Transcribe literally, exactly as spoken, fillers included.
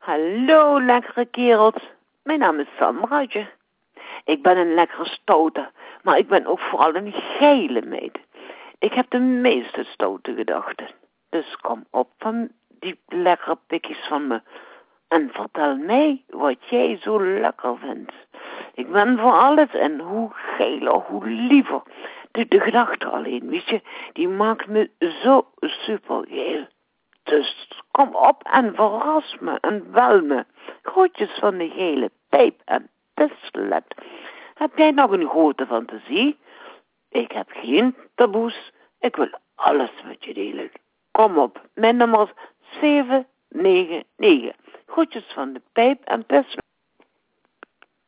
Hallo, lekkere kerels. Mijn naam is Sandraatje. Ik ben een lekkere stoute, maar ik ben ook vooral een geile meid. Ik heb de meeste stoute gedachten. Dus kom op van die lekkere pikjes van me. En vertel mij wat jij zo lekker vindt. Ik ben voor alles en hoe geiler, hoe liever. De, de gedachte alleen, weet je, die maakt me zo super geil. Dus kom op en verras me en wel me. Groetjes van de gele pijp en pistolet. Heb jij nog een grote fantasie? Ik heb geen taboes. Ik wil alles met je delen. Kom op, mijn nummer is zeven negen negen. Groetjes van de pijp en pistolet.